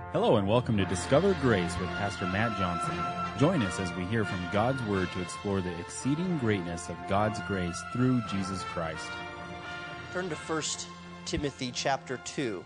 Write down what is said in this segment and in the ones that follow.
Hello and welcome to Discover Grace with Pastor Matt Johnson. Join us as we hear from God's Word to explore the exceeding greatness of God's grace through Jesus Christ. Turn to 1 Timothy chapter 2.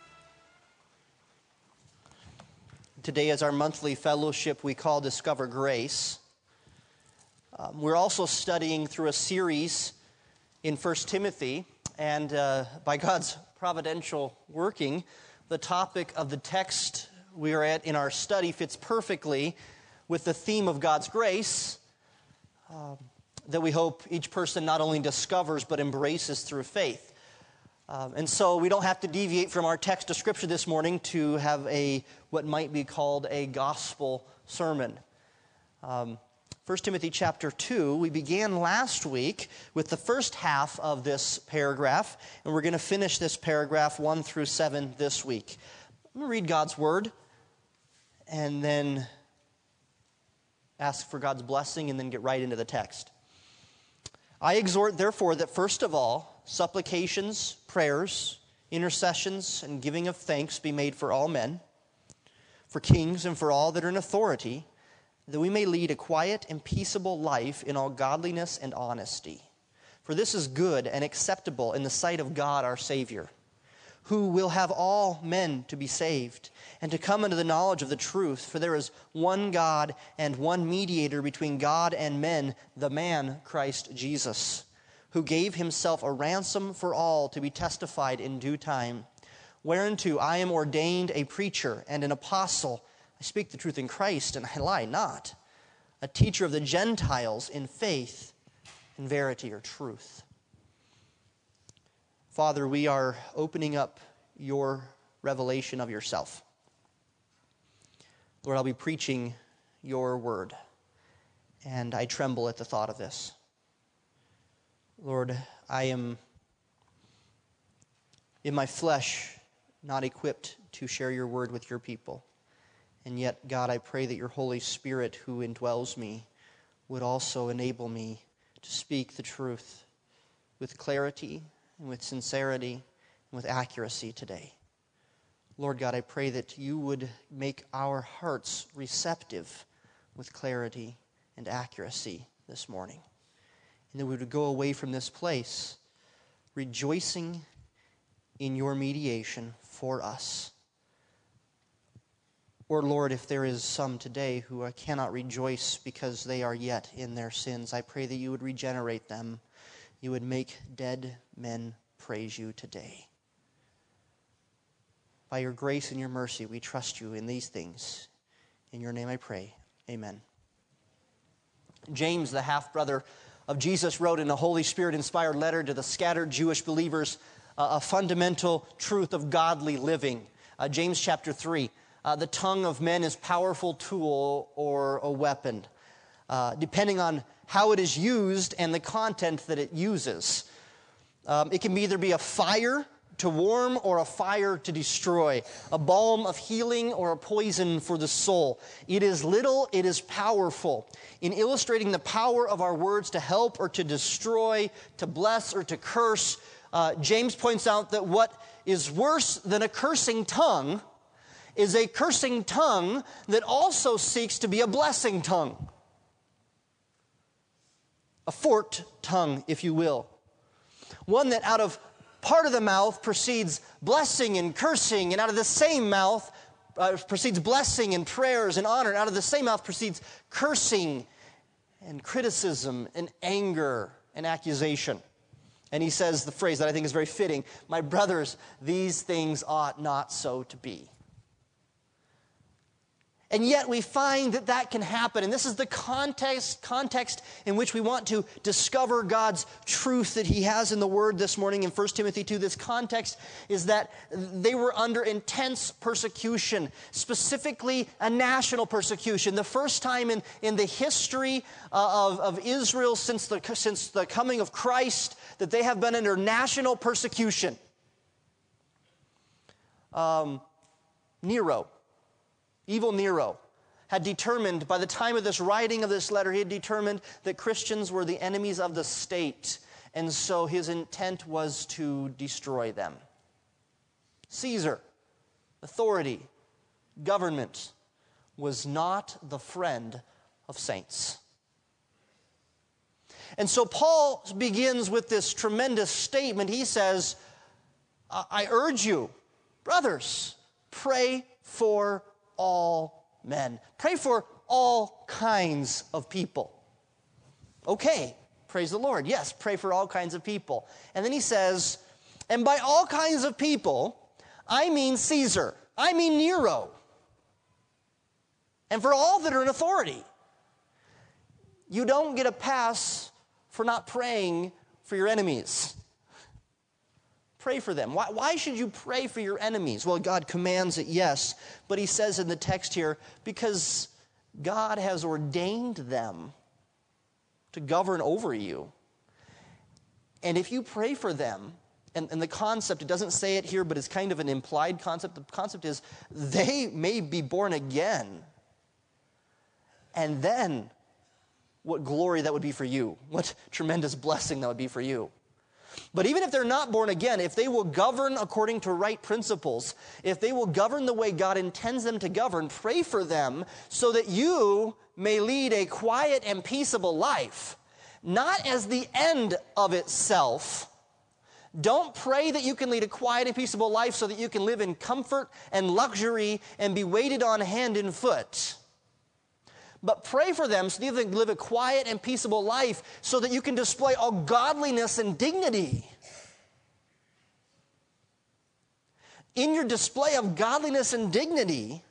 Today is our monthly fellowship we call Discover Grace. We're also studying through a series in 1 Timothy, and by God's providential working, the topic of the text we are at in our study fits perfectly with the theme of God's grace that we hope each person not only discovers but embraces through faith. And so we don't have to deviate from our text of Scripture this morning to have what might be called a gospel sermon. 1 Timothy chapter 2, we began last week with the first half of this paragraph, and we're going to finish this paragraph 1 through 7 this week. I'm going to read God's Word, and then ask for God's blessing, and then get right into the text. I exhort, therefore, that first of all, supplications, prayers, intercessions, and giving of thanks be made for all men, for kings and for all that are in authority, that we may lead a quiet and peaceable life in all godliness and honesty. For this is good and acceptable in the sight of God our Savior, who will have all men to be saved and to come into the knowledge of the truth. For there is one God and one mediator between God and men, the man Christ Jesus, who gave himself a ransom for all to be testified in due time. Whereunto I am ordained a preacher and an apostle. I speak the truth in Christ, and I lie not. A teacher of the Gentiles in faith, in verity, or truth. Father, we are opening up your revelation of yourself. Lord, I'll be preaching your word, and I tremble at the thought of this. Lord, I am in my flesh not equipped to share your word with your people. And yet, God, I pray that your Holy Spirit who indwells me would also enable me to speak the truth with clarity and with sincerity and with accuracy today. Lord God, I pray that you would make our hearts receptive with clarity and accuracy this morning. And that we would go away from this place rejoicing in your mediation for us. Or, Lord, if there is some today who cannot rejoice because they are yet in their sins, I pray that you would regenerate them. You would make dead men praise you today. By your grace and your mercy, we trust you in these things. In your name I pray. Amen. James, the half-brother of Jesus, wrote in a Holy Spirit-inspired letter to the scattered Jewish believers a fundamental truth of godly living. James chapter 3. The tongue of men is a powerful tool or a weapon, depending on how it is used and the content that it uses. It can either be a fire to warm or a fire to destroy, a balm of healing or a poison for the soul. It is little, it is powerful. In illustrating the power of our words to help or to destroy, to bless or to curse, James points out that what is worse than a cursing tongue is a cursing tongue that also seeks to be a blessing tongue. A forked tongue, if you will. One that out of part of the mouth proceeds blessing and cursing, and out of the same mouth proceeds blessing and prayers and honor, and out of the same mouth proceeds cursing and criticism and anger and accusation. And he says the phrase that I think is very fitting, "My brothers, these things ought not so to be." And yet we find that that can happen. And this is the context in which we want to discover God's truth that he has in the Word this morning in 1 Timothy 2. This context is that they were under intense persecution, specifically a national persecution. The first time in the history of Israel since the coming of Christ that they have been under national persecution. Evil Nero had determined, by the time of this writing of this letter, he had determined that Christians were the enemies of the state, and so his intent was to destroy them. Caesar, authority, government was not the friend of saints. And so Paul begins with this tremendous statement. He says, I urge you, brothers, pray for all men. Pray for all kinds of people. Okay, praise the Lord. Yes, pray for all kinds of people. And then he says, and by all kinds of people, I mean Caesar. I mean Nero. And for all that are in authority. You don't get a pass for not praying for your enemies. Pray for them. Why should you pray for your enemies? Well, God commands it, yes. But he says in the text here, because God has ordained them to govern over you. And if you pray for them, and the concept, it doesn't say it here, but it's kind of an implied concept. The concept is they may be born again. And then what glory that would be for you. What tremendous blessing that would be for you. But even if they're not born again, if they will govern according to right principles, if they will govern the way God intends them to govern, pray for them so that you may lead a quiet and peaceable life, not as the end of itself. Don't pray that you can lead a quiet and peaceable life so that you can live in comfort and luxury and be waited on hand and foot. But pray for them so that you can live a quiet and peaceable life so that you can display all godliness and dignity. In your display of godliness and dignity,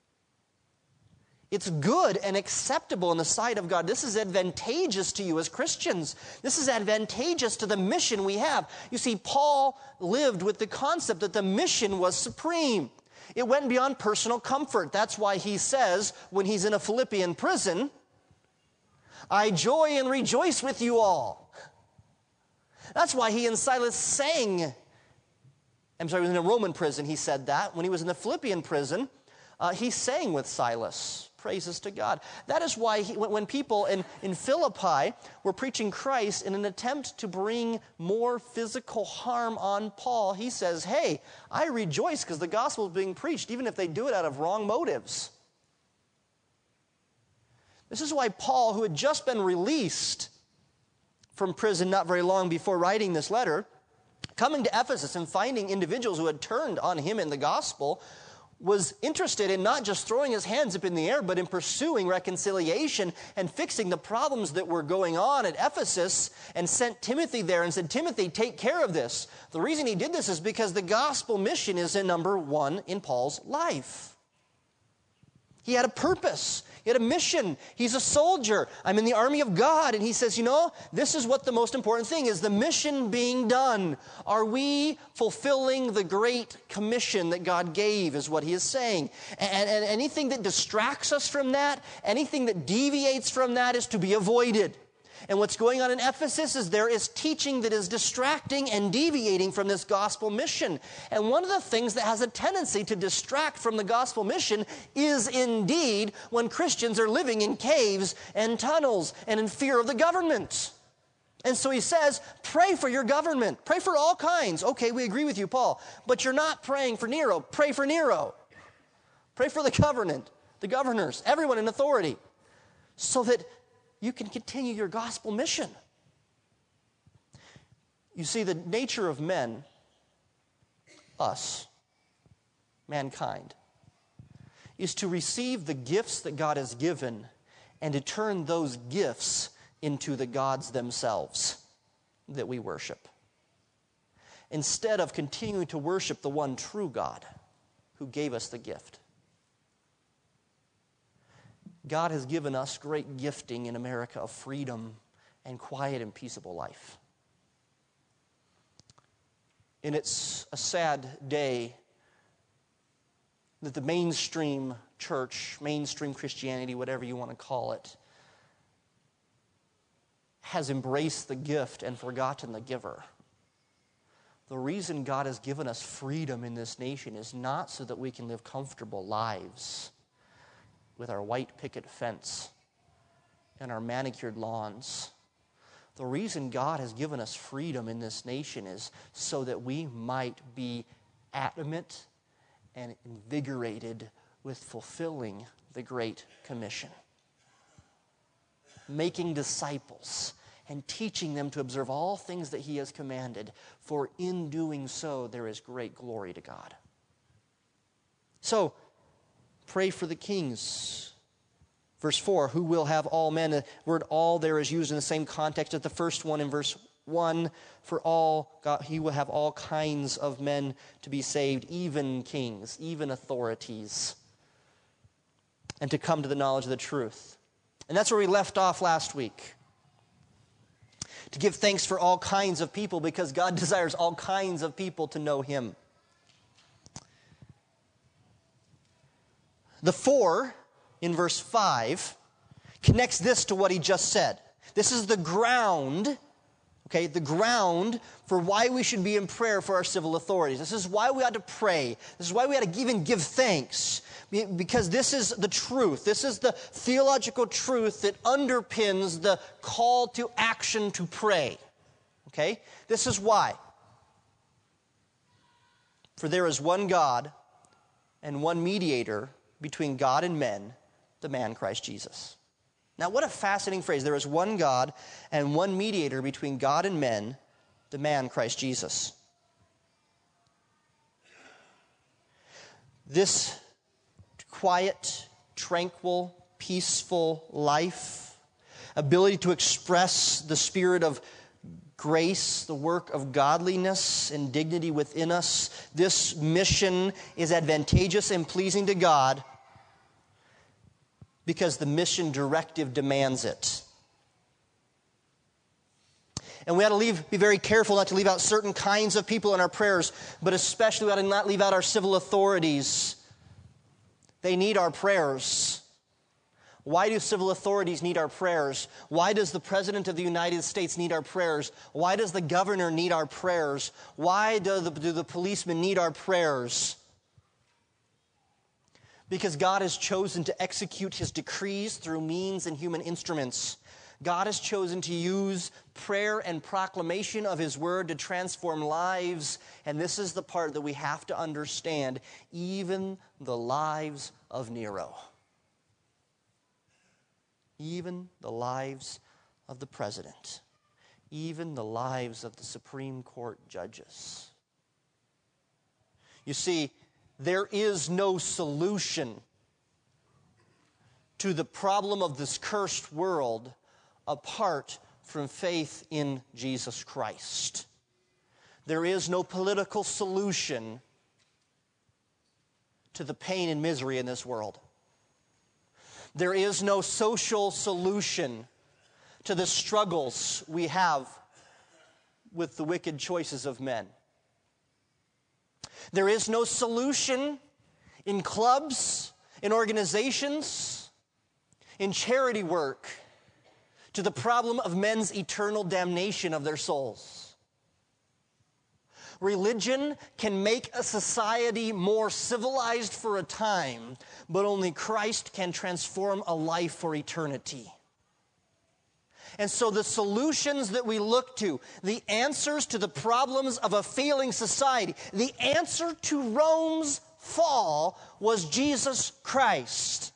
it's good and acceptable in the sight of God. This is advantageous to you as Christians. This is advantageous to the mission we have. You see, Paul lived with the concept that the mission was supreme. It went beyond personal comfort. That's why he says, when he's in a Philippian prison, I joy and rejoice with you all. That's why he and Silas sang. I'm sorry, he was in a Roman prison, he said that. When he was in the Philippian prison, he sang with Silas. Praises to God. That is why when people in Philippi were preaching Christ in an attempt to bring more physical harm on Paul, he says, hey, I rejoice because the gospel is being preached, even if they do it out of wrong motives. This is why Paul, who had just been released from prison not very long before writing this letter, coming to Ephesus and finding individuals who had turned on him in the gospel, was interested in not just throwing his hands up in the air, but in pursuing reconciliation and fixing the problems that were going on at Ephesus, and sent Timothy there and said, Timothy, take care of this. The reason he did this is because the gospel mission is number one in Paul's life. He had a purpose. He had a mission. He's a soldier. I'm in the army of God. And he says, this is what the most important thing is, the mission being done. Are we fulfilling the great commission that God gave is what he is saying. And anything that distracts us from that, anything that deviates from that is to be avoided. And what's going on in Ephesus is there is teaching that is distracting and deviating from this gospel mission. And one of the things that has a tendency to distract from the gospel mission is indeed when Christians are living in caves and tunnels and in fear of the government. And so he says, pray for your government. Pray for all kinds. Okay, we agree with you, Paul. But you're not praying for Nero. Pray for Nero. Pray for the government, the governors, everyone in authority, so that you can continue your gospel mission. You see, the nature of men, us, mankind, is to receive the gifts that God has given and to turn those gifts into the gods themselves that we worship, instead of continuing to worship the one true God who gave us the gift. God has given us great gifting in America of freedom and quiet and peaceable life. And it's a sad day that the mainstream church, mainstream Christianity, whatever you want to call it, has embraced the gift and forgotten the giver. The reason God has given us freedom in this nation is not so that we can live comfortable lives with our white picket fence and our manicured lawns. The reason God has given us freedom in this nation is so that we might be adamant and invigorated with fulfilling the Great Commission, making disciples and teaching them to observe all things that he has commanded, for in doing so there is great glory to God. So, pray for the kings. Verse 4, who will have all men. The word all there is used in the same context as the first one in verse 1. For all, God, he will have all kinds of men to be saved, even kings, even authorities, and to come to the knowledge of the truth. And that's where we left off last week. To give thanks for all kinds of people, because God desires all kinds of people to know him. The 4 in verse 5 connects this to what he just said. This is the ground, okay, the ground for why we should be in prayer for our civil authorities. This is why we ought to pray. This is why we ought to even give thanks. Because this is the truth. This is the theological truth that underpins the call to action to pray. Okay? This is why. For there is one God and one mediator between God and men, the man Christ Jesus. Now, what a fascinating phrase. There is one God and one mediator between God and men, the man Christ Jesus. This quiet, tranquil, peaceful life, ability to express the spirit of grace, the work of godliness and dignity within us, this mission is advantageous and pleasing to God because the mission directive demands it. And we ought to be very careful not to leave out certain kinds of people in our prayers, but especially we ought to not leave out our civil authorities. They need our prayers. Why do civil authorities need our prayers? Why does the President of the United States need our prayers? Why does the governor need our prayers? Why do the policemen need our prayers? Because God has chosen to execute his decrees through means and human instruments. God has chosen to use prayer and proclamation of his word to transform lives. And this is the part that we have to understand, even the lives of Nero. Even the lives of the president. Even the lives of the Supreme Court judges. You see, there is no solution to the problem of this cursed world apart from faith in Jesus Christ. There is no political solution to the pain and misery in this world. There is no social solution to the struggles we have with the wicked choices of men. There is no solution in clubs, in organizations, in charity work to the problem of men's eternal damnation of their souls. Religion can make a society more civilized for a time, but only Christ can transform a life for eternity. And so the solutions that we look to, the answers to the problems of a failing society, the answer to Rome's fall was Jesus Christ.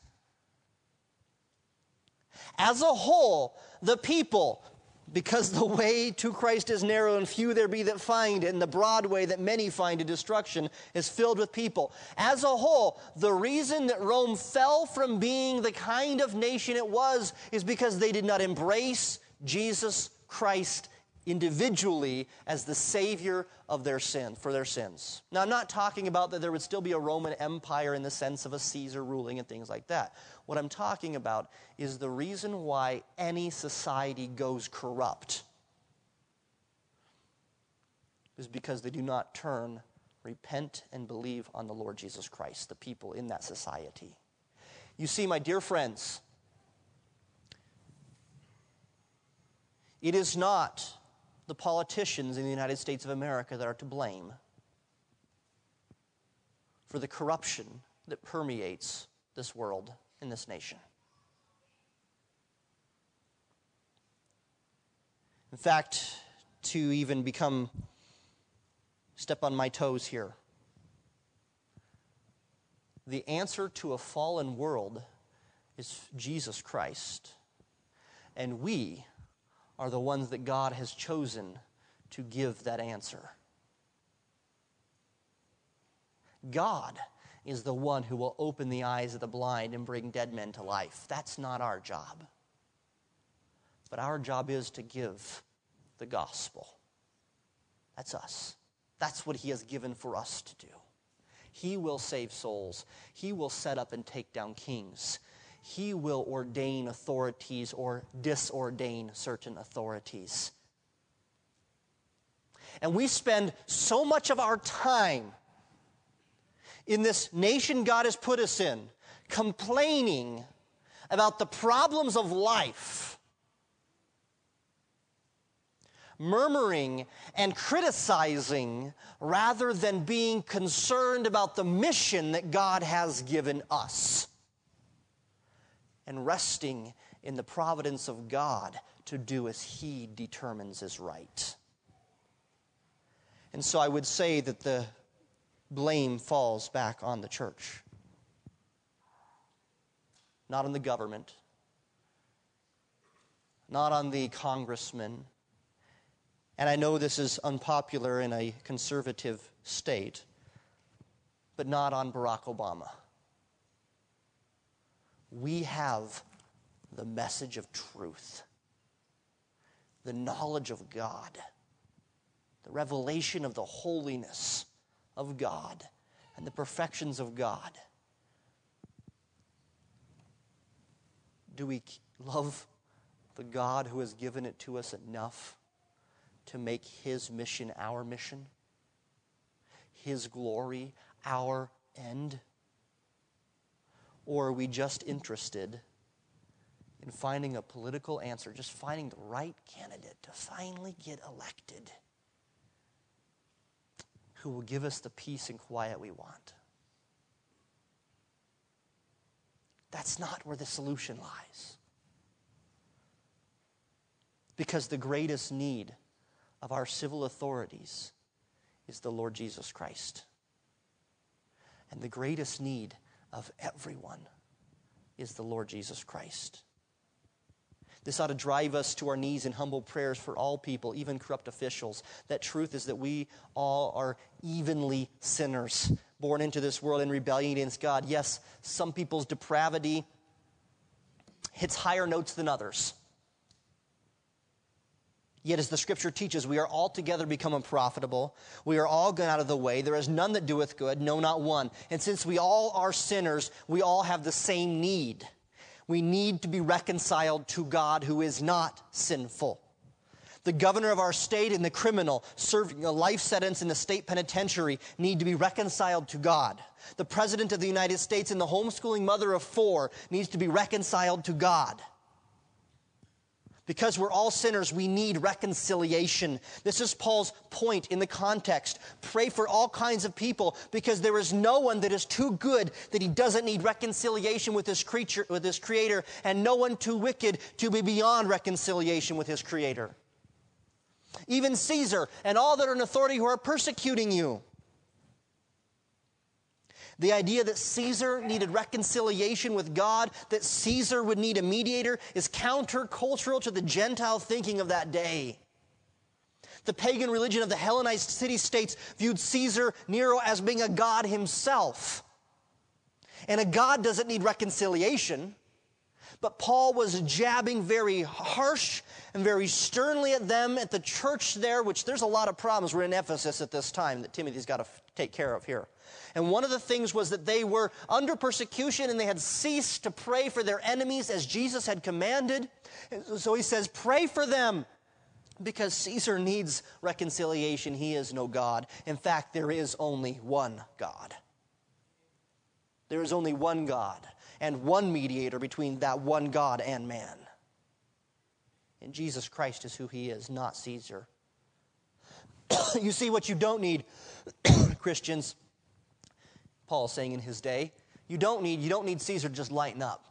As a whole, the people, because the way to Christ is narrow and few there be that find it, and the broad way that many find to destruction is filled with people. As a whole, the reason that Rome fell from being the kind of nation it was is because they did not embrace Jesus Christ individually as the Savior of their sin, for their sins. Now, I'm not talking about that there would still be a Roman Empire in the sense of a Caesar ruling and things like that. What I'm talking about is the reason why any society goes corrupt is because they do not turn, repent, and believe on the Lord Jesus Christ, the people in that society. You see, my dear friends, it is not the politicians in the United States of America that are to blame for the corruption that permeates this world and this nation. In fact, to even step on my toes here, The answer to a fallen world is Jesus Christ. And we are the ones that God has chosen to give that answer. God is the one who will open the eyes of the blind and bring dead men to life. That's not our job. But our job is to give the gospel. That's us. That's what He has given for us to do. He will save souls. He will set up and take down kings. He will ordain authorities or disordain certain authorities. And we spend so much of our time in this nation God has put us in, complaining about the problems of life, murmuring and criticizing rather than being concerned about the mission that God has given us, and resting in the providence of God to do as He determines is right. And so I would say that the blame falls back on the church, not on the government, not on the congressman. And I know this is unpopular in a conservative state, but not on Barack Obama. We have the message of truth, the knowledge of God, the revelation of the holiness of God and the perfections of God. Do we love the God who has given it to us enough to make His mission our mission? His glory our end? Or are we just interested in finding a political answer, just finding the right candidate to finally get elected who will give us the peace and quiet we want? That's not where the solution lies. Because the greatest need of our civil authorities is the Lord Jesus Christ. And the greatest need of everyone is the Lord Jesus Christ. This ought to drive us to our knees in humble prayers for all people, even corrupt officials. That truth is that we all are evenly sinners, born into this world in rebellion against God. Yes, some people's depravity hits higher notes than others. Yet as the Scripture teaches, we are all together become unprofitable. We are all gone out of the way. There is none that doeth good, no, not one. And since we all are sinners, we all have the same need. We need to be reconciled to God who is not sinful. The governor of our state and the criminal serving a life sentence in the state penitentiary need to be reconciled to God. The president of the United States and the homeschooling mother of 4 needs to be reconciled to God. Because we're all sinners, we need reconciliation. This is Paul's point in the context. Pray for all kinds of people, because there is no one that is too good that he doesn't need reconciliation with his Creator, and no one too wicked to be beyond reconciliation with his Creator. Even Caesar and all that are in authority who are persecuting you. The idea that Caesar needed reconciliation with God, that Caesar would need a mediator, is countercultural to the Gentile thinking of that day. The pagan religion of the Hellenized city-states viewed Caesar Nero as being a god himself. And a god doesn't need reconciliation. But Paul was jabbing very harsh and very sternly at them, at the church there, which there's a lot of problems. We're in Ephesus at this time that Timothy's got to take care of here. And one of the things was that they were under persecution and they had ceased to pray for their enemies as Jesus had commanded. So he says, pray for them, because Caesar needs reconciliation. He is no God. In fact, there is only one God. There is only one God and one mediator between that one God and man. And Jesus Christ is who He is, not Caesar. You see, what you don't need, Christians, Paul is saying in his day, you don't need Caesar to just lighten up.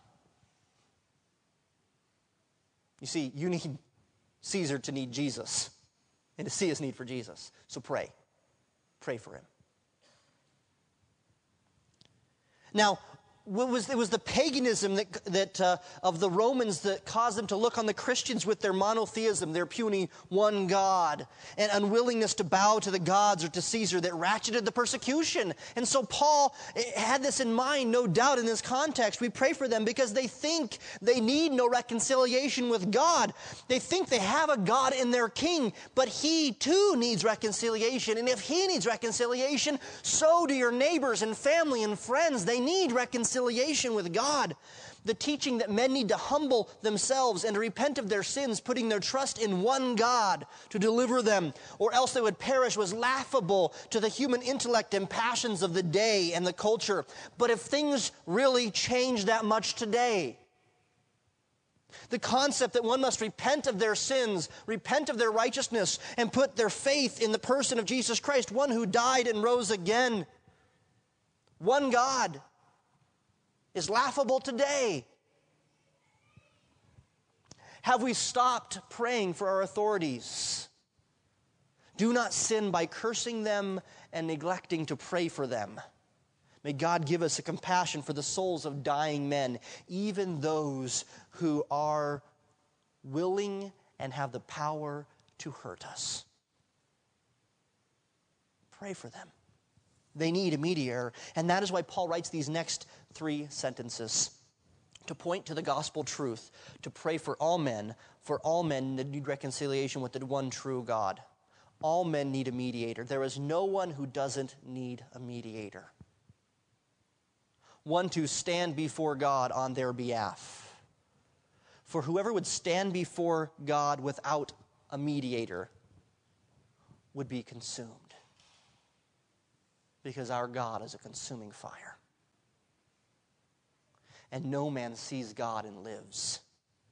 You see, you need Caesar to need Jesus and to see his need for Jesus. So pray. Pray for him. Now, it was the paganism of the Romans that caused them to look on the Christians with their monotheism, their puny one God, and unwillingness to bow to the gods or to Caesar that ratcheted the persecution. And so Paul had this in mind, no doubt, in this context. We pray for them because they think they need no reconciliation with God. They think they have a God in their king, but he too needs reconciliation. And if he needs reconciliation, so do your neighbors and family and friends. They need reconciliation with God. The teaching that men need to humble themselves and to repent of their sins, putting their trust in one God to deliver them, or else they would perish, was laughable to the human intellect and passions of the day and the culture. But if things really change that much today, the concept that one must repent of their sins, repent of their righteousness, and put their faith in the person of Jesus Christ, one who died and rose again, one God, is laughable today. Have we stopped praying for our authorities? Do not sin by cursing them and neglecting to pray for them. May God give us a compassion for the souls of dying men, even those who are willing and have the power to hurt us. Pray for them. They need a mediator. And that is why Paul writes these next 3 sentences. To point to the gospel truth, to pray for all men that need reconciliation with the one true God. All men need a mediator. There is no one who doesn't need a mediator. One to stand before God on their behalf. For whoever would stand before God without a mediator would be consumed. Because our God is a consuming fire. And no man sees God and lives.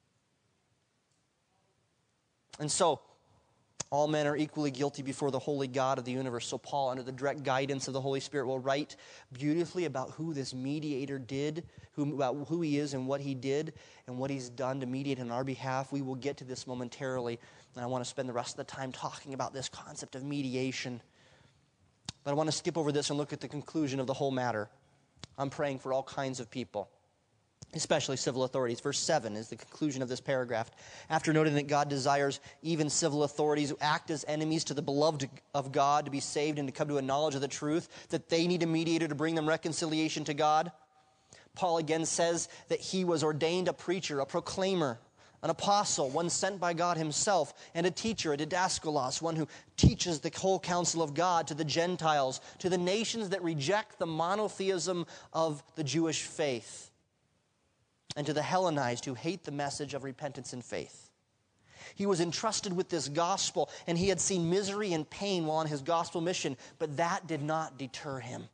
And so, all men are equally guilty before the holy God of the universe. So Paul, under the direct guidance of the Holy Spirit, will write beautifully about who this mediator did, about who he is and what he did, and what he's done to mediate on our behalf. We will get to this momentarily, and I want to spend the rest of the time talking about this concept of mediation. But I want to skip over this and look at the conclusion of the whole matter. I'm praying for all kinds of people, especially civil authorities. Verse 7 is the conclusion of this paragraph. After noting that God desires even civil authorities who act as enemies to the beloved of God to be saved and to come to a knowledge of the truth, that they need a mediator to bring them reconciliation to God, Paul again says that he was ordained a preacher, a proclaimer, an apostle, one sent by God himself, and a teacher, a didaskalos, one who teaches the whole counsel of God to the Gentiles, to the nations that reject the monotheism of the Jewish faith, and to the Hellenized who hate the message of repentance and faith. He was entrusted with this gospel, and he had seen misery and pain while on his gospel mission, but that did not deter him.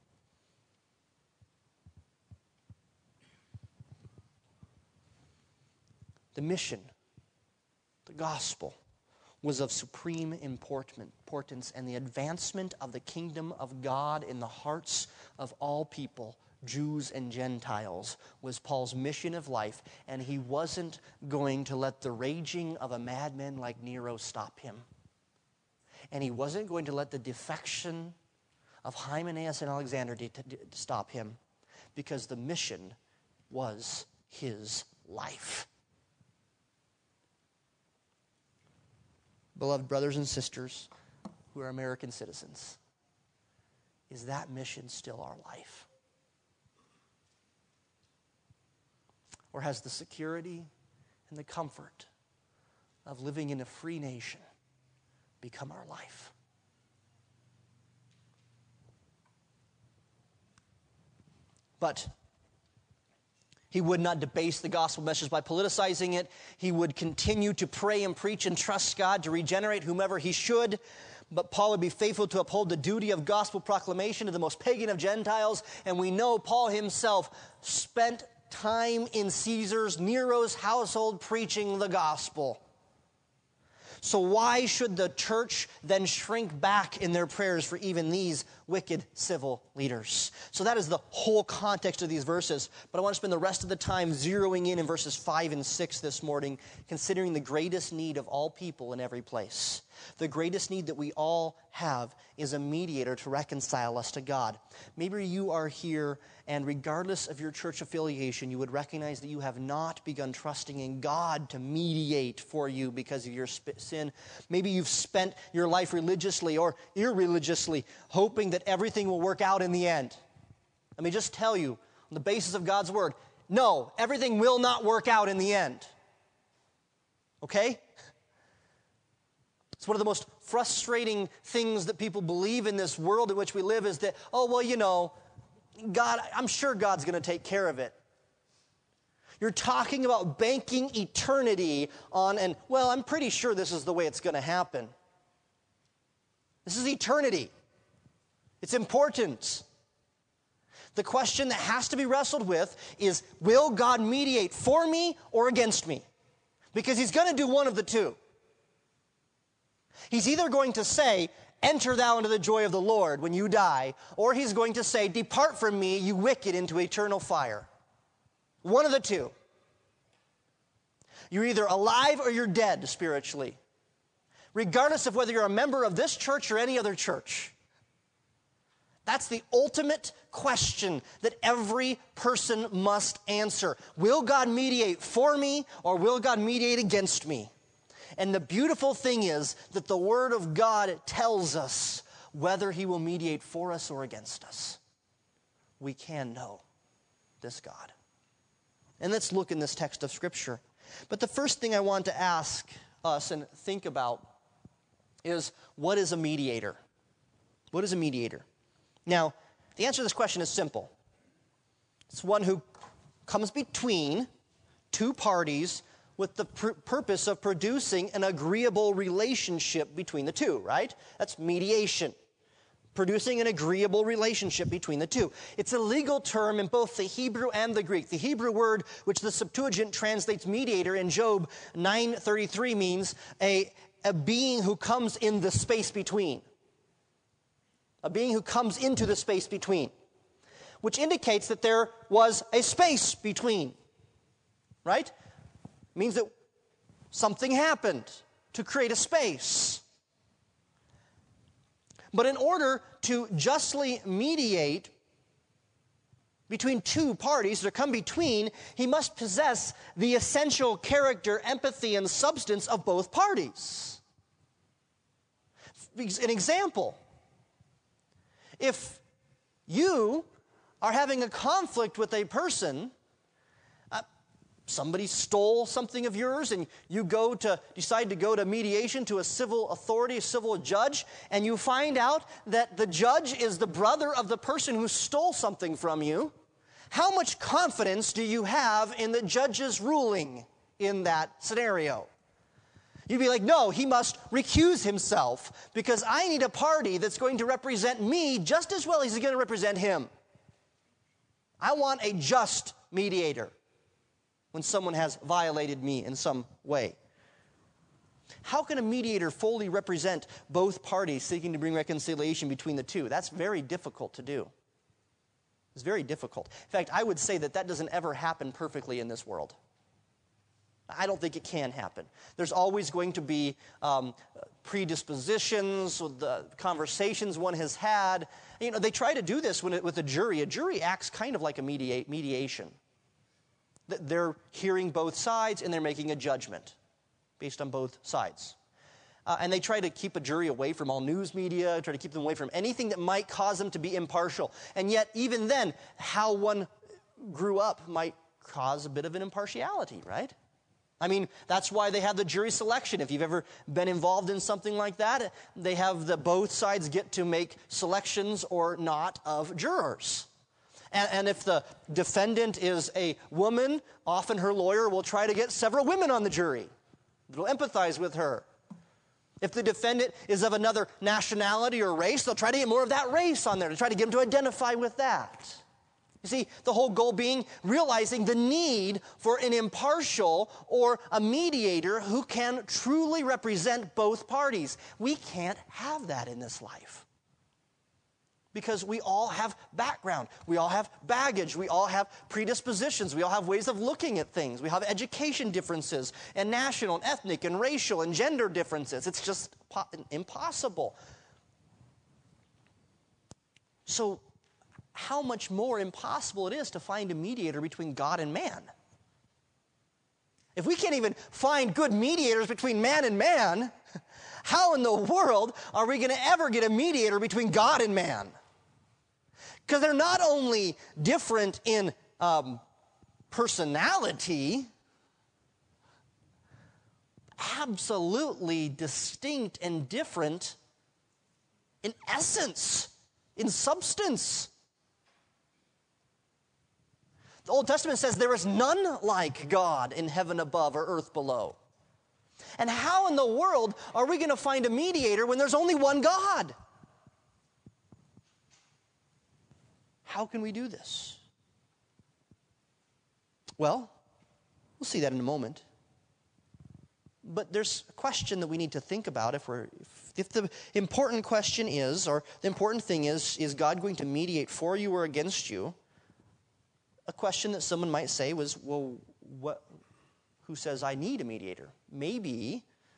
The mission, the gospel, was of supreme importance, and the advancement of the kingdom of God in the hearts of all people, Jews and Gentiles, was Paul's mission of life, and he wasn't going to let the raging of a madman like Nero stop him. And he wasn't going to let the defection of Hymenaeus and Alexander to stop him, because the mission was his life. Beloved brothers and sisters who are American citizens, is that mission still our life? Or has the security and the comfort of living in a free nation become our life? But he would not debase the gospel message by politicizing it. He would continue to pray and preach and trust God to regenerate whomever he should. But Paul would be faithful to uphold the duty of gospel proclamation to the most pagan of Gentiles. And we know Paul himself spent time in Nero's household preaching the gospel. So why should the church then shrink back in their prayers for even these wicked civil leaders. So that is the whole context of these verses. But I want to spend the rest of the time zeroing in verses 5 and 6 this morning, considering the greatest need of all people in every place. The greatest need that we all have is a mediator to reconcile us to God. Maybe you are here, and regardless of your church affiliation, you would recognize that you have not begun trusting in God to mediate for you because of your sin. Maybe you've spent your life religiously or irreligiously hoping that everything will work out in the end. Let me just tell you, on the basis of God's word, no, everything will not work out in the end. Okay? It's one of the most frustrating things that people believe in this world in which we live is that, oh, well, you know, God, I'm sure God's going to take care of it. You're talking about banking eternity on, and, well, I'm pretty sure this is the way it's going to happen. This is eternity. It's important. The question that has to be wrestled with is, will God mediate for me or against me? Because he's going to do one of the two. He's either going to say, enter thou into the joy of the Lord when you die, or he's going to say, depart from me, you wicked, into eternal fire. One of the two. You're either alive or you're dead spiritually, regardless of whether you're a member of this church or any other church. That's the ultimate question that every person must answer. Will God mediate for me or will God mediate against me? And the beautiful thing is that the Word of God tells us whether he will mediate for us or against us. We can know this God. And let's look in this text of Scripture. But the first thing I want to ask us and think about is, what is a mediator? What is a mediator? Now, the answer to this question is simple. It's one who comes between two parties with the purpose of producing an agreeable relationship between the two, right? That's mediation. Producing an agreeable relationship between the two. It's a legal term in both the Hebrew and the Greek. The Hebrew word, which the Septuagint translates mediator in Job 9:33, means a being who comes in the space between. A being who comes into the space between. Which indicates that there was a space between. Right? Means that something happened to create a space. But in order to justly mediate between two parties that come between, he must possess the essential character, empathy, and substance of both parties. An example, if you are having a conflict with a person, somebody stole something of yours and you decide to go to mediation to a civil authority, a civil judge, and you find out that the judge is the brother of the person who stole something from you, how much confidence do you have in the judge's ruling in that scenario? You'd be like, no, he must recuse himself because I need a party that's going to represent me just as well as he's going to represent him. I want a just mediator when someone has violated me in some way. How can a mediator fully represent both parties seeking to bring reconciliation between the two? That's very difficult to do. It's very difficult. In fact, I would say that doesn't ever happen perfectly in this world. I don't think it can happen. There's always going to be predispositions with the conversations one has had. You know, they try to do this with a jury. A jury acts kind of like a mediation. They're hearing both sides and they're making a judgment based on both sides. And they try to keep a jury away from all news media, try to keep them away from anything that might cause them to be impartial. And yet, even then, how one grew up might cause a bit of an impartiality, right? I mean, that's why they have the jury selection. If you've ever been involved in something like that, they have both sides get to make selections or not of jurors. And if the defendant is a woman, often her lawyer will try to get several women on the jury. They'll empathize with her. If the defendant is of another nationality or race, they'll try to get more of that race on there to try to get them to identify with that. You see, the whole goal being realizing the need for an impartial or a mediator who can truly represent both parties. We can't have that in this life. Because we all have background. We all have baggage. We all have predispositions. We all have ways of looking at things. We have education differences and national and ethnic and racial and gender differences. It's just impossible. So how much more impossible it is to find a mediator between God and man. If we can't even find good mediators between man and man, how in the world are we going to ever get a mediator between God and man? Because they're not only different in personality, absolutely distinct and different in essence, in substance. The Old Testament says there is none like God in heaven above or earth below. And how in the world are we going to find a mediator when there's only one God? How can we do this? Well, we'll see that in a moment. But there's a question that we need to think about if the important question is, or the important thing is God going to mediate for you or against you? A question that someone might say was, well, who says I need a mediator? Maybe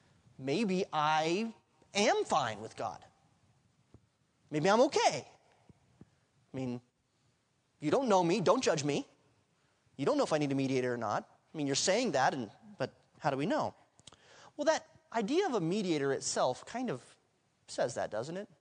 I am fine with God. Maybe I'm okay. I mean, you don't know me, don't judge me. You don't know if I need a mediator or not. I mean, you're saying that, but how do we know? Well, that idea of a mediator itself kind of says that, doesn't it?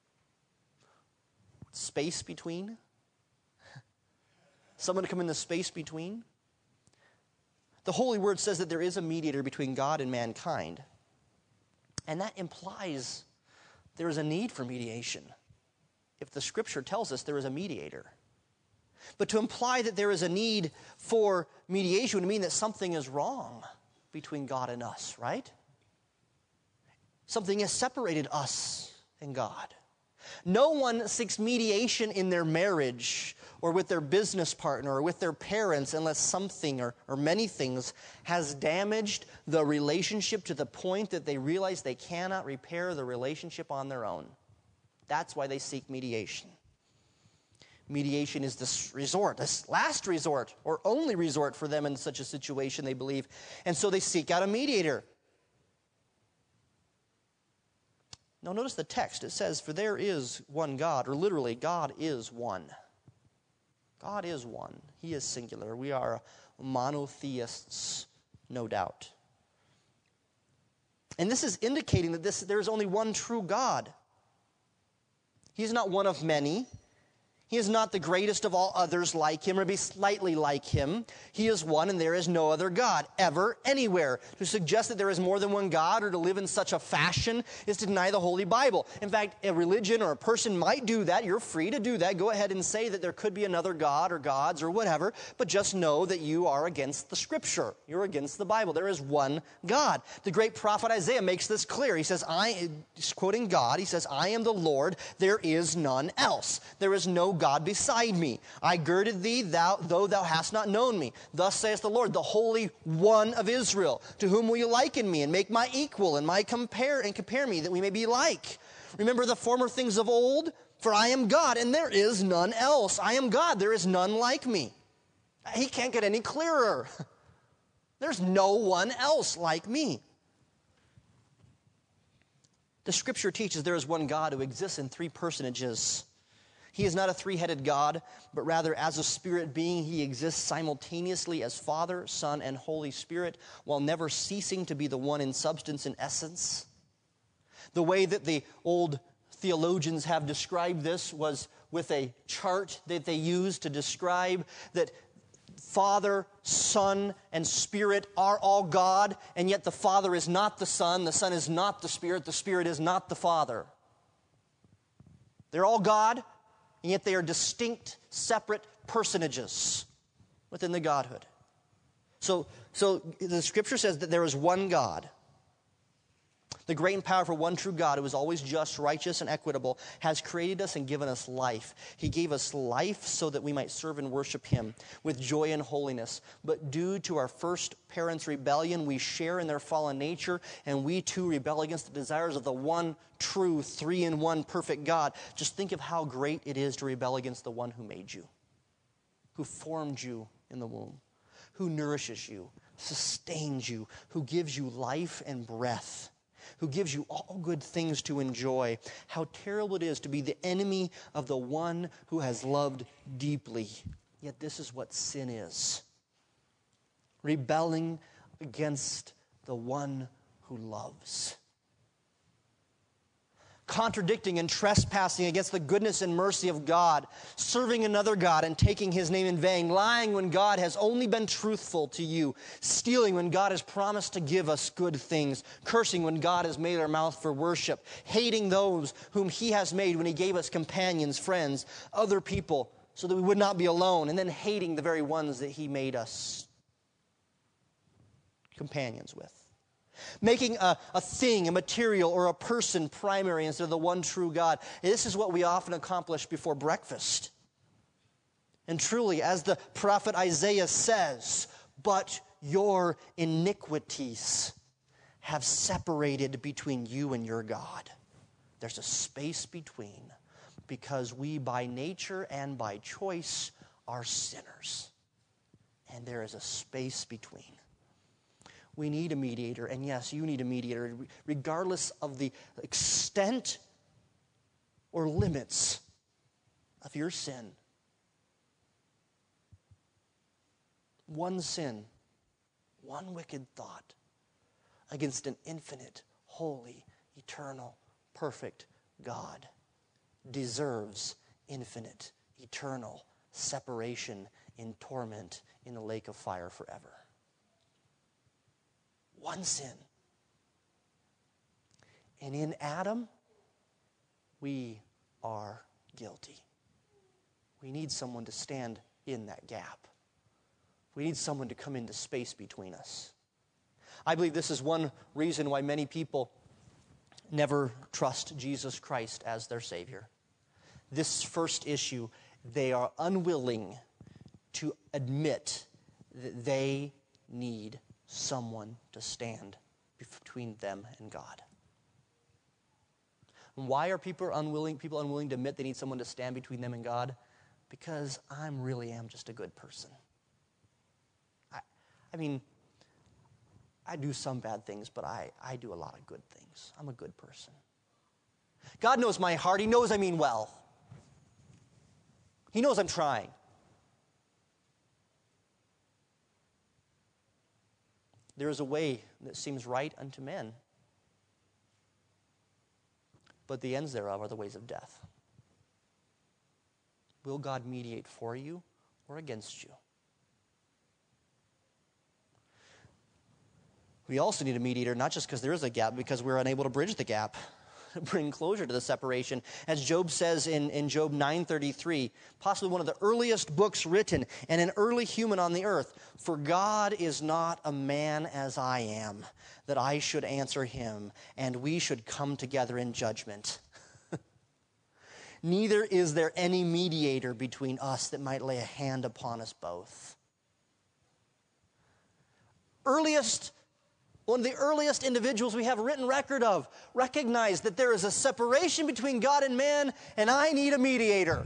Space between. Someone to come in the space between. The Holy Word says that there is a mediator between God and mankind. And that implies there is a need for mediation. If the Scripture tells us there is a mediator. But to imply that there is a need for mediation would mean that something is wrong between God and us, right? Something has separated us and God. No one seeks mediation in their marriage or with their business partner or with their parents unless something or many things has damaged the relationship to the point that they realize they cannot repair the relationship on their own. That's why they seek mediation. Mediation is this resort, this last resort or only resort for them in such a situation, they believe. And so they seek out a mediator. Now notice the text. It says, for there is one God, or literally, God is one. God is one. He is singular. We are monotheists, no doubt. And this is indicating that there is only one true God. He is not one of many. He is not the greatest of all others like him or be slightly like him. He is one and there is no other God, ever, anywhere. To suggest that there is more than one God or to live in such a fashion is to deny the Holy Bible. In fact, a religion or a person might do that. You're free to do that. Go ahead and say that there could be another God or gods or whatever, but just know that you are against the Scripture. You're against the Bible. There is one God. The great prophet Isaiah makes this clear. He says, he's quoting God, he says, I am the Lord, there is none else. There is no God beside me. I girded thee, though thou hast not known me. Thus saith the Lord, the Holy One of Israel. To whom will you liken me, and make my equal, and compare me, that we may be like? Remember the former things of old? For I am God, and there is none else. I am God, there is none like me. He can't get any clearer. There's no one else like me. The Scripture teaches there is one God who exists in three personages. He is not a three-headed God, but rather as a spirit being, he exists simultaneously as Father, Son, and Holy Spirit, while never ceasing to be the one in substance and essence. The way that the old theologians have described this was with a chart that they used to describe that Father, Son, and Spirit are all God, and yet the Father is not the Son is not the Spirit is not the Father. They're all God, and yet they are distinct, separate personages within the Godhood. So the Scripture says that there is one God. The great and powerful one true God, who is always just, righteous, and equitable, has created us and given us life. He gave us life so that we might serve and worship Him with joy and holiness. But due to our first parents' rebellion, we share in their fallen nature, and we too rebel against the desires of the one true, three-in-one perfect God. Just think of how great it is to rebel against the one who made you, who formed you in the womb, who nourishes you, sustains you, who gives you life and breath, who gives you all good things to enjoy. How terrible it is to be the enemy of the one who has loved deeply. Yet this is what sin is. Rebelling against the one who loves. Contradicting and trespassing against the goodness and mercy of God, serving another God and taking His name in vain, lying when God has only been truthful to you, stealing when God has promised to give us good things, cursing when God has made our mouth for worship, hating those whom He has made when He gave us companions, friends, other people, so that we would not be alone, and then hating the very ones that He made us companions with. Making a thing, a material, or a person primary instead of the one true God. This is what we often accomplish before breakfast. And truly, as the prophet Isaiah says, but your iniquities have separated between you and your God. There's a space between, because we by nature and by choice are sinners. And there is a space between. We need a mediator, and yes, you need a mediator, regardless of the extent or limits of your sin. One sin, one wicked thought against an infinite, holy, eternal, perfect God deserves infinite, eternal separation in torment in the lake of fire forever. One sin. And in Adam, we are guilty. We need someone to stand in that gap. We need someone to come into space between us. I believe this is one reason why many people never trust Jesus Christ as their Savior. This first issue, they are unwilling to admit that they need someone to stand between them and God. And why are people unwilling to admit they need someone to stand between them and God? Because I really am just a good person. I mean, I do some bad things, but I do a lot of good things. I'm a good person. God knows my heart. He knows I mean well. He knows I'm trying. There is a way that seems right unto men, but the ends thereof are the ways of death. Will God mediate for you or against you? We also need a mediator, not just because there is a gap, because we're unable to bridge the gap, bring closure to the separation. As Job says in Job 9:33, possibly one of the earliest books written, and an early human on the earth, for God is not a man as I am, that I should answer him, and we should come together in judgment. Neither is there any mediator between us that might lay a hand upon us both. One of the earliest individuals we have a written record of recognized that there is a separation between God and man, and I need a mediator.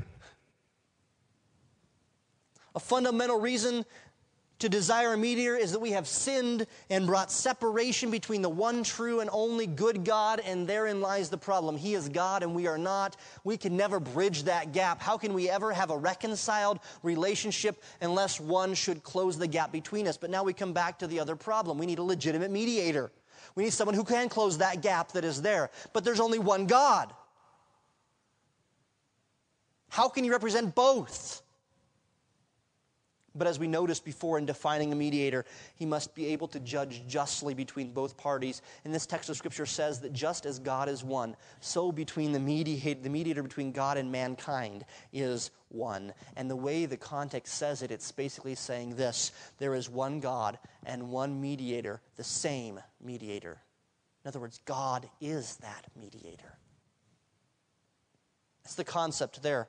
A fundamental reason to desire a mediator is that we have sinned and brought separation between the one true and only good God, and therein lies the problem. He is God and we are not. We can never bridge that gap. How can we ever have a reconciled relationship unless one should close the gap between us? But now we come back to the other problem. We need a legitimate mediator. We need someone who can close that gap that is there. But there's only one God. How can you represent both? But as we noticed before in defining a mediator, he must be able to judge justly between both parties. And this text of Scripture says that just as God is one, so between the mediator between God and mankind is one. And the way the context says it, it's basically saying this: there is one God and one mediator, the same mediator In other words, God is that mediator. That's the concept there.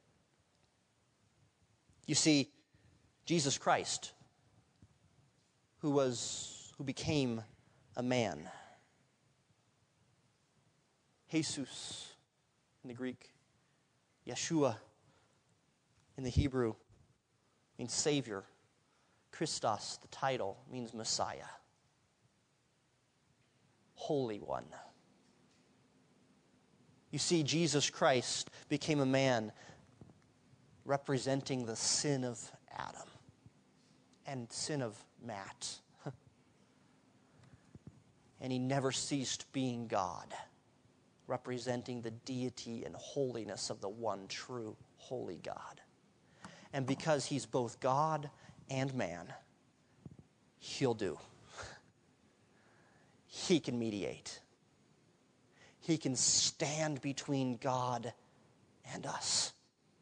You see, Jesus Christ, who became a man. Jesus in the Greek, Yeshua in the Hebrew means Savior. Christos, the title, means Messiah. Holy One. You see, Jesus Christ became a man representing the sin of Adam and sin of Matt. And he never ceased being God, representing the deity and holiness of the one true holy God. And because he's both God and man, he'll do. He can mediate. He can stand between God and us.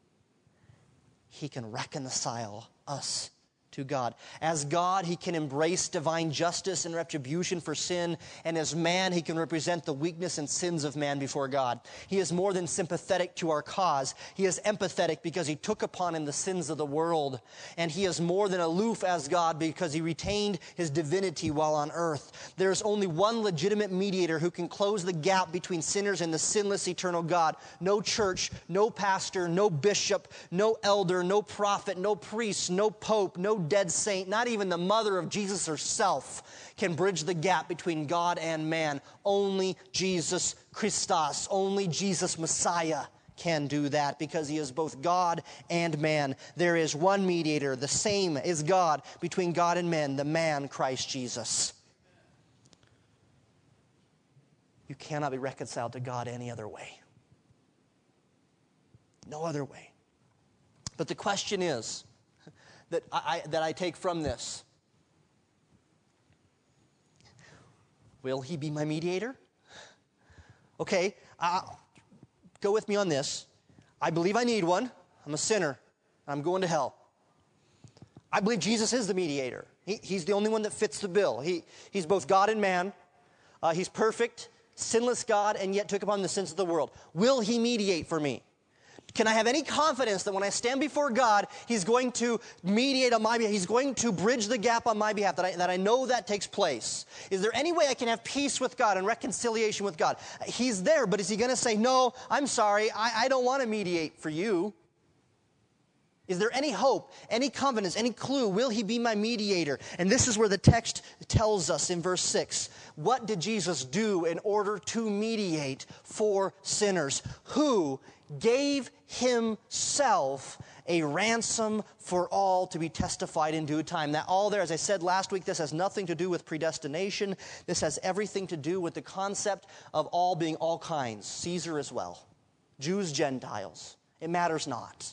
He can reconcile us to God. As God, he can embrace divine justice and retribution for sin, and as man, he can represent the weakness and sins of man before God. He is more than sympathetic to our cause. He is empathetic because he took upon him the sins of the world, and he is more than aloof as God because he retained his divinity while on earth. There is only one legitimate mediator who can close the gap between sinners and the sinless eternal God. No church, no pastor, no bishop, no elder, no prophet, no priest, no pope, no dead saint, not even the mother of Jesus herself can bridge the gap between God and man. Only Jesus Christos, only Jesus Messiah can do that because he is both God and man. There is one mediator, the same is God between God and men, the man Christ Jesus. You cannot be reconciled to God any other way. No other way. But the question is, that I take from this. Will he be my mediator? Okay, go with me on this. I believe I need one. I'm a sinner. I'm going to hell. I believe Jesus is the mediator. He's the only one that fits the bill. He's both God and man. He's perfect, sinless God, and yet took upon the sins of the world. Will he mediate for me? Can I have any confidence that when I stand before God, he's going to mediate on my behalf? He's going to bridge the gap on my behalf, that I know that takes place. Is there any way I can have peace with God and reconciliation with God? He's there, but is he going to say, no, I'm sorry, I don't want to mediate for you? Is there any hope, any confidence, any clue? Will he be my mediator? And this is where the text tells us in verse 6. What did Jesus do in order to mediate for sinners? Who gave himself a ransom for all to be testified in due time. That all there, as I said last week, this has nothing to do with predestination. This has everything to do with the concept of all being all kinds. Caesar as well. Jews, Gentiles. It matters not.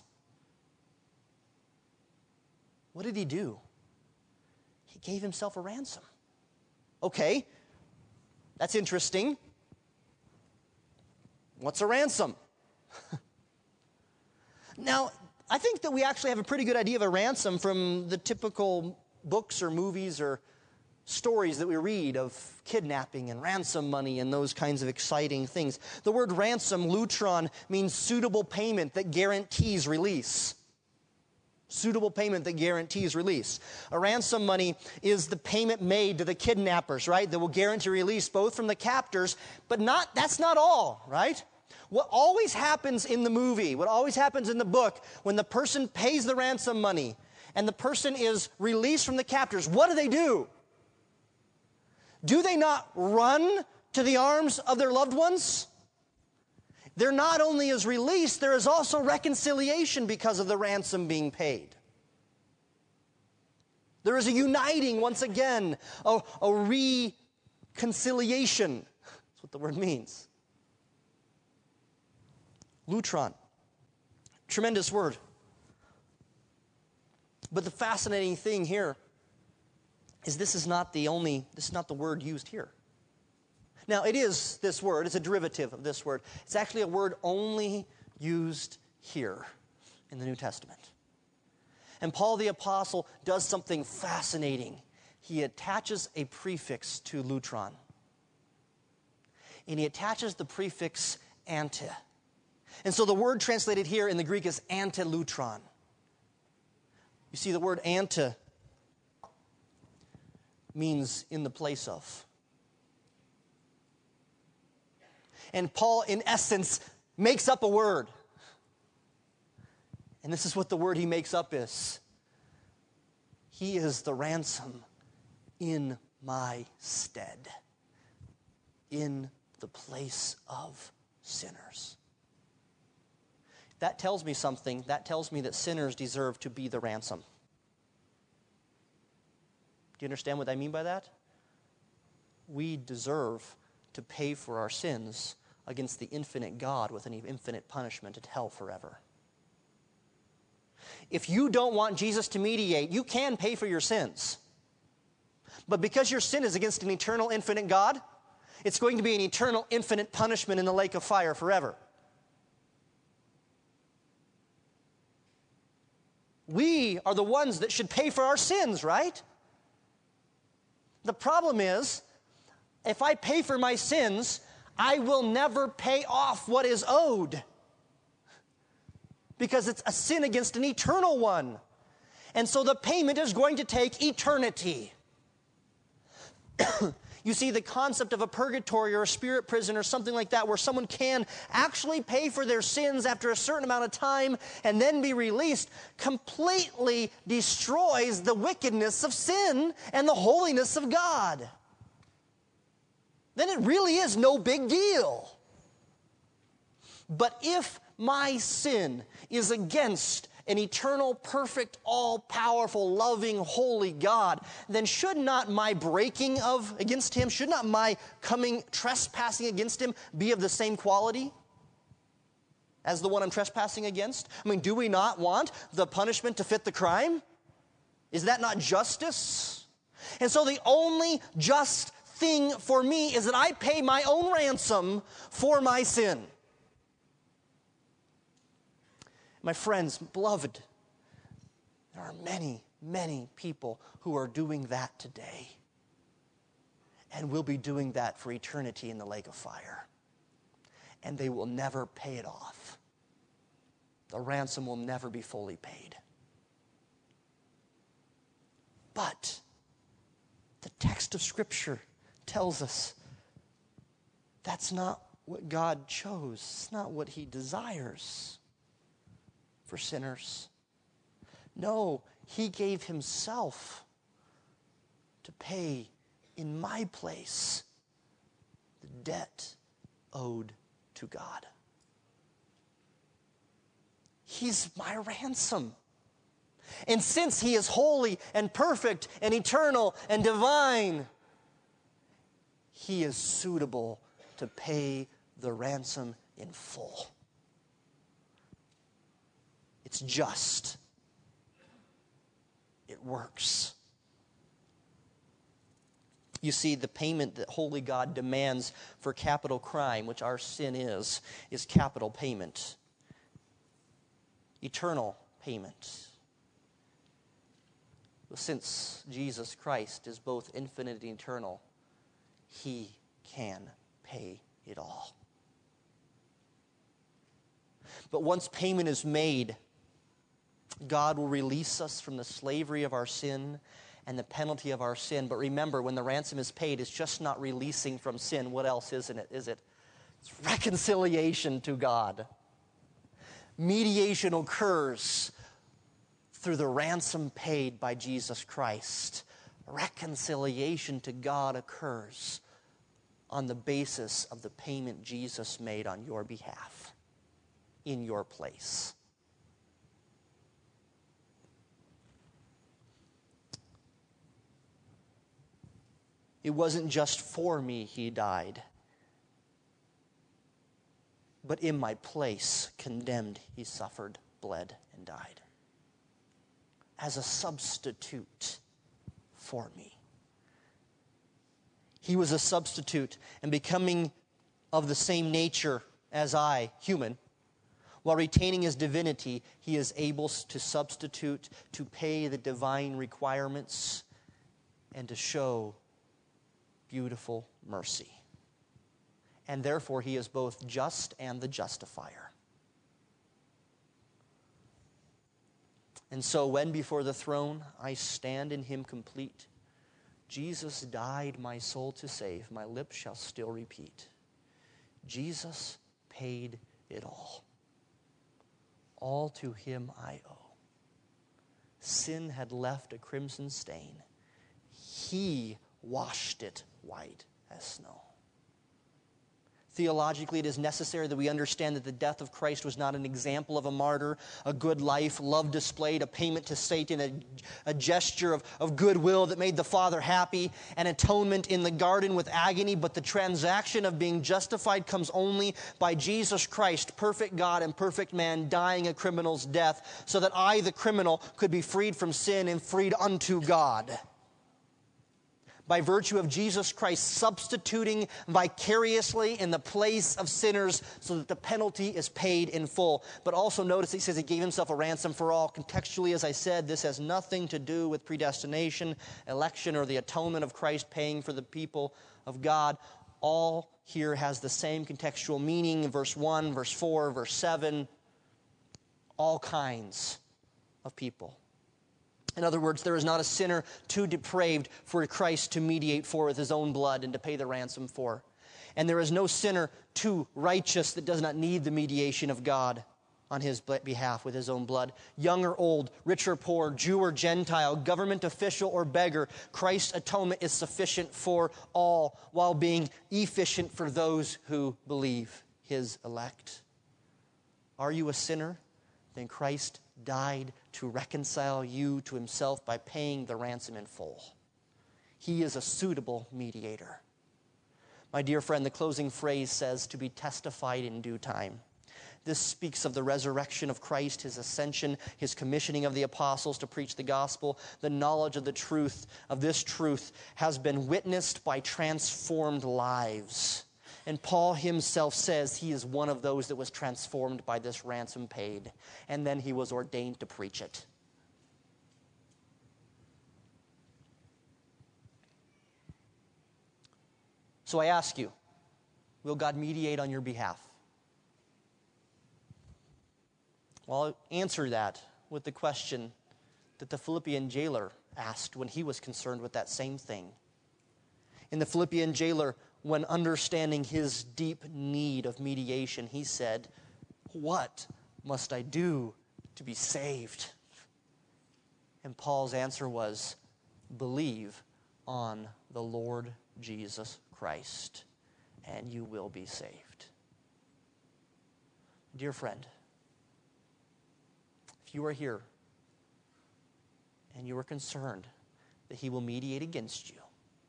What did he do? He gave himself a ransom. Okay, that's interesting. What's a ransom? Now, I think that we actually have a pretty good idea of a ransom from the typical books or movies or stories that we read of kidnapping and ransom money and those kinds of exciting things. The word ransom, lutron, means suitable payment that guarantees release. Suitable payment that guarantees release. A ransom money is the payment made to the kidnappers, right? That will guarantee release both from the captors, but that's not all, right? What always happens in the movie, what always happens in the book, when the person pays the ransom money and the person is released from the captors, what do? Do they not run to the arms of their loved ones? There not only is release, there is also reconciliation because of the ransom being paid. There is a uniting once again, a reconciliation. That's what the word means. Lutron. Tremendous word. But the fascinating thing here is this is not the word used here. Now, it is this word. It's a derivative of this word. It's actually a word only used here in the New Testament. And Paul the Apostle does something fascinating. He attaches a prefix to lutron. and he attaches the prefix ante. And so the word translated here in the Greek is antelutron. You see, the word ante means in the place of. And Paul, in essence, makes up a word. And this is what the word he makes up is. He is the ransom in my stead, in the place of sinners. That tells me something. That tells me that sinners deserve to be the ransom. Do you understand what I mean by that? We deserve to pay for our sins against the infinite God with an infinite punishment at hell forever. If you don't want Jesus to mediate, you can pay for your sins. But because your sin is against an eternal, infinite God, it's going to be an eternal, infinite punishment in the lake of fire forever. We are the ones that should pay for our sins, right? The problem is, if I pay for my sins, I will never pay off what is owed. Because it's a sin against an eternal one. And so the payment is going to take eternity. You see, the concept of a purgatory or a spirit prison or something like that, where someone can actually pay for their sins after a certain amount of time and then be released, completely destroys the wickedness of sin and the holiness of God. Then it really is no big deal. But if my sin is against an eternal, perfect, all-powerful, loving, holy God, then should not my breaking against him, should not my trespassing against him be of the same quality as the one I'm trespassing against? I mean, do we not want the punishment to fit the crime? Is that not justice? And so the only just thing for me is that I pay my own ransom for my sin. My friends, beloved, there are many, many people who are doing that today and will be doing that for eternity in the lake of fire. And they will never pay it off. The ransom will never be fully paid. But the text of Scripture tells us that's not what God chose. It's not what he desires for sinners. No, he gave himself to pay in my place the debt owed to God. He's my ransom. And since he is holy and perfect and eternal and divine, he is suitable to pay the ransom in full. It's just. It works. You see, the payment that holy God demands for capital crime, which our sin is capital payment. Eternal payment. Since Jesus Christ is both infinite and eternal, he can pay it all. But once payment is made, God will release us from the slavery of our sin and the penalty of our sin. But remember, when the ransom is paid, it's just not releasing from sin. What else isn't it? Is it? It's reconciliation to God. Mediation occurs through the ransom paid by Jesus Christ. Reconciliation to God occurs on the basis of the payment Jesus made on your behalf, in your place. It wasn't just for me he died, but in my place, condemned, he suffered, bled, and died. As a substitute for me. He was a substitute, and becoming of the same nature as I, human, while retaining his divinity, he is able to substitute, to pay the divine requirements, and to show beautiful mercy. and therefore he is both just and the justifier. And so when before the throne I stand in him complete, Jesus died my soul to save, my lips shall still repeat. Jesus paid it all. All to him I owe. Sin had left a crimson stain. He washed it white as snow. Theologically, it is necessary that we understand that the death of Christ was not an example of a martyr, a good life, love displayed, a payment to Satan, a gesture of goodwill that made the Father happy, an atonement in the garden with agony, but the transaction of being justified comes only by Jesus Christ, perfect God and perfect man, dying a criminal's death, so that I, the criminal, could be freed from sin and freed unto God. By virtue of Jesus Christ substituting vicariously in the place of sinners so that the penalty is paid in full. But also notice he says he gave himself a ransom for all. Contextually, as I said, this has nothing to do with predestination, election, or the atonement of Christ paying for the people of God. All here has the same contextual meaning. Verse 1, verse 4, verse 7, all kinds of people. In other words, there is not a sinner too depraved for Christ to mediate for with his own blood and to pay the ransom for. And there is no sinner too righteous that does not need the mediation of God on his behalf with his own blood. Young or old, rich or poor, Jew or Gentile, government official or beggar, Christ's atonement is sufficient for all while being efficient for those who believe, his elect. Are you a sinner? Then Christ died to reconcile you to himself by paying the ransom in full. He is a suitable mediator. My dear friend, the closing phrase says, to be testified in due time. This speaks of the resurrection of Christ, his ascension, his commissioning of the apostles to preach the gospel. The knowledge of the truth, of this truth, has been witnessed by transformed lives. And Paul himself says he is one of those that was transformed by this ransom paid. And then he was ordained to preach it. So I ask you, will God mediate on your behalf? Well, I'll answer that with the question that the Philippian jailer asked when he was concerned with that same thing. In the Philippian jailer, when understanding his deep need of mediation, he said, "What must I do to be saved?" And Paul's answer was, "Believe on the Lord Jesus Christ, and you will be saved." Dear friend, if you are here and you are concerned that he will mediate against you,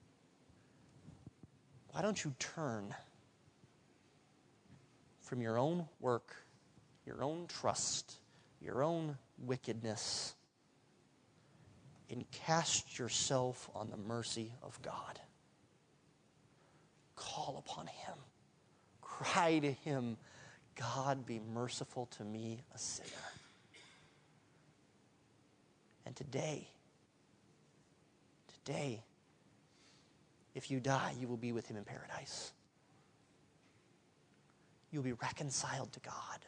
why don't you turn from your own work, your own trust, your own wickedness, and cast yourself on the mercy of God? Call upon him. Cry to him, "God, be merciful to me, a sinner." And today, if you die, you will be with him in paradise. You'll be reconciled to God,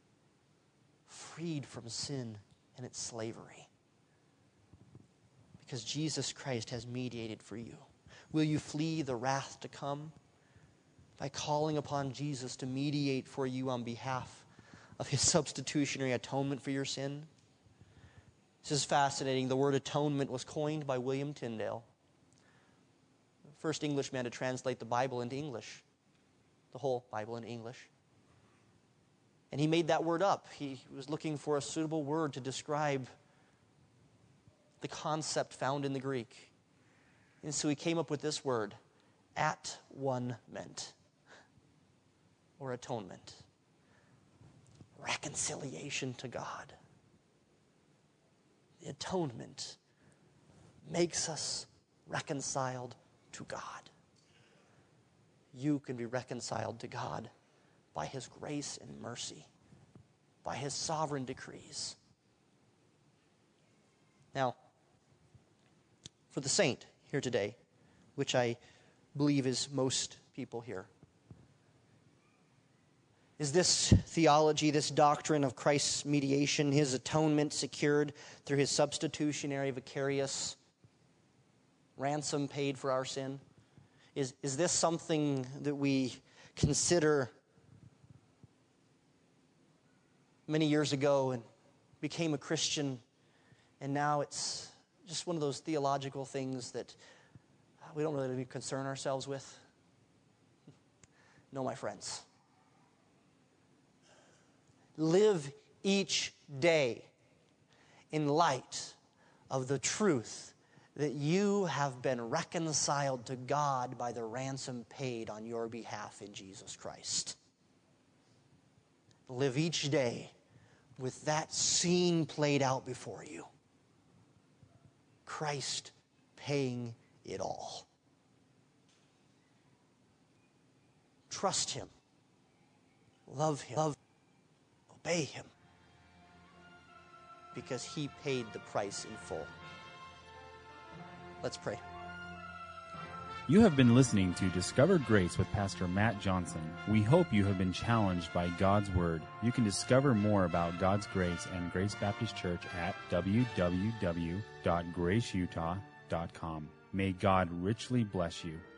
freed from sin and its slavery, because Jesus Christ has mediated for you. Will you flee the wrath to come by calling upon Jesus to mediate for you on behalf of his substitutionary atonement for your sin? This is fascinating. The word atonement was coined by William Tyndale, first Englishman to translate the Bible into English, the whole Bible into English. And he made that word up. He was looking for a suitable word to describe the concept found in the Greek. And so he came up with this word, at-one-ment, or atonement. Reconciliation to God. The atonement makes us reconciled to God. You can be reconciled to God by his grace and mercy, by his sovereign decrees. Now, for the saint here today, which I believe is most people here, Is this theology, this doctrine of Christ's mediation, his atonement secured through his substitutionary vicarious ransom paid for our sin? Is this something that we consider many years ago and became a Christian, and now it's just one of those theological things that we don't really concern ourselves with? No, my friends. Live each day in light of the truth that you have been reconciled to God by the ransom paid on your behalf in Jesus Christ. Live each day with that scene played out before you. Christ paying it all. Trust him. Love him. Obey him. Because he paid the price in full. Let's pray. You have been listening to Discover Grace with Pastor Matt Johnson. We hope you have been challenged by God's Word. You can discover more about God's Grace and Grace Baptist Church at www.graceutah.com. May God richly bless you.